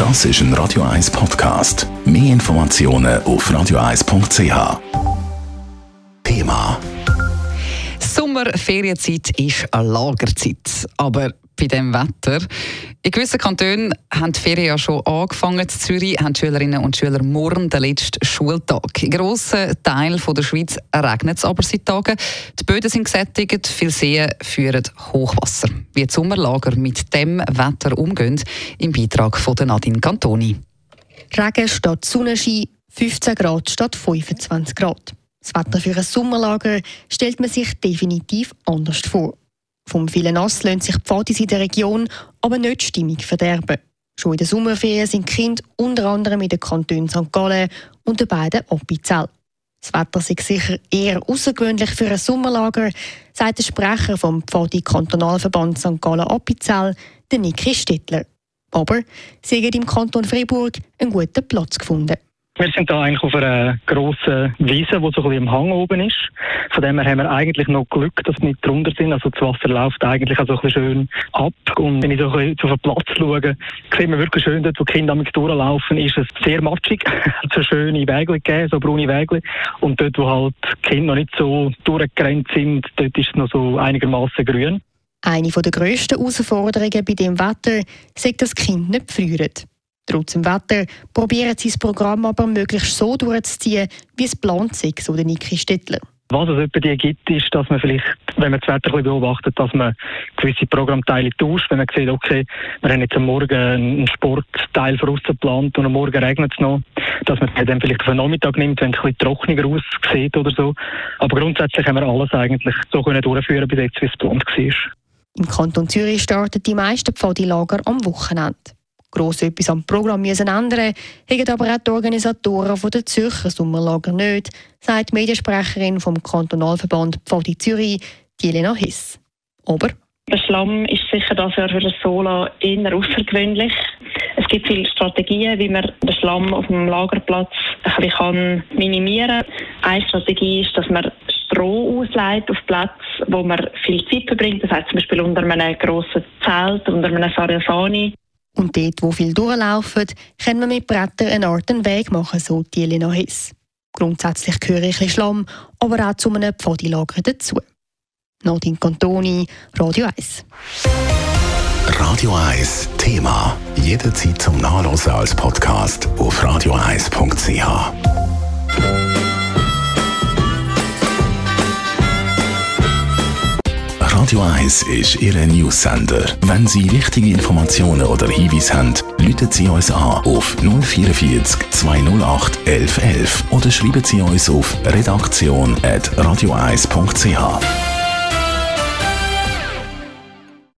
Das ist ein Radio 1 Podcast. Mehr Informationen auf radio1.ch. Thema: Sommerferienzeit ist eine Lagerzeit. Aber bei diesem Wetter. In gewissen Kantonen haben die Ferien ja schon angefangen. In Zürich haben die Schülerinnen und Schüler morgen den letzten Schultag. In grossen Teilen der Schweiz regnet es aber seit Tagen. Die Böden sind gesättigt, viele Seen führen Hochwasser. Wie die Sommerlager mit dem Wetter umgehen, im Beitrag von Nadine Cantoni. Regen statt Sonnenschein, 15 Grad statt 25 Grad. Das Wetter für ein Sommerlager stellt man sich definitiv anders vor. Vom vielen Nass lassen sich die Pfadis in der Region aber nicht die Stimmung verderben. Schon in den Sommerferien sind die Kinder unter anderem in den Kantonen St. Gallen und den beiden Appenzell. Das Wetter sei sicher eher außergewöhnlich für ein Sommerlager, sagt der Sprecher vom Pfadi-Kantonalverband St. Gallen-Appenzell, Niki Stettler. Aber sie haben im Kanton Freiburg einen guten Platz gefunden. Wir sind hier eigentlich auf einer grossen Wiese, die so ein bisschen am Hang oben ist. Von dem her haben wir eigentlich noch Glück, dass wir nicht drunter sind. Also das Wasser läuft eigentlich also ein bisschen schön ab. Und wenn ich so ein bisschen auf den Platz schaue, sieht man wirklich schön, dort wo die Kinder durchlaufen, ist es sehr matschig. Es hat so schöne Wege gegeben, so braune Wege. Und dort, wo halt die Kinder noch nicht so durchgerannt sind, dort ist es noch so einigermaßen grün. Eine der grössten Herausforderungen bei diesem Wetter ist, dass die Kinder nicht frieren. Trotz dem Wetter probieren sie das Programm aber möglichst so durchzuziehen, wie es geplant ist, so der Niki Stettler. Was es etwa die gibt, ist, dass man vielleicht, wenn man das Wetter ein bisschen beobachtet, dass man gewisse Programmteile tauscht. Wenn man sieht, okay, wir haben jetzt am Morgen einen Sportteil voraus geplant und am Morgen regnet es noch, dass man dann vielleicht auf den Nachmittag nimmt, wenn es ein bisschen trockener aussieht oder so. Aber grundsätzlich haben wir alles eigentlich so können durchführen, bis jetzt, wie es geplant war. Im Kanton Zürich starten die meisten Pfadilager am Wochenende. Gross etwas am Programm müssen ändern, haben aber auch die Organisatoren der Zürcher Sommerlager nicht, sagt die Mediensprecherin vom Kantonalverband Pfadi Zürich, Jelena Hiss. Aber der Schlamm ist sicher das Jahr für das Sola eher außergewöhnlich. Es gibt viele Strategien, wie man den Schlamm auf dem Lagerplatz ein bisschen minimieren kann. Eine Strategie ist, dass man Stroh ausleiht auf Plätze, wo man viel Zeit verbringt. Das heißt zum Beispiel unter einem grossen Zelt, unter einem Sarasani. Und dort, wo viel durchlaufen, können wir mit Brettern eine Art Weg machen, so die Jelena Hiss. Grundsätzlich gehöre ich Schlamm, aber auch zu einem Pfadilager dazu. Nadine Cantoni, Radio 1. Radio 1 Thema. Jederzeit zum Nachlesen als Podcast auf radio1.ch. Radio 1 ist Ihr News-Sender. Wenn Sie wichtige Informationen oder Hinweise haben, rufen Sie uns an auf 044 208 1111 oder schreiben Sie uns auf redaktion@radio1.ch.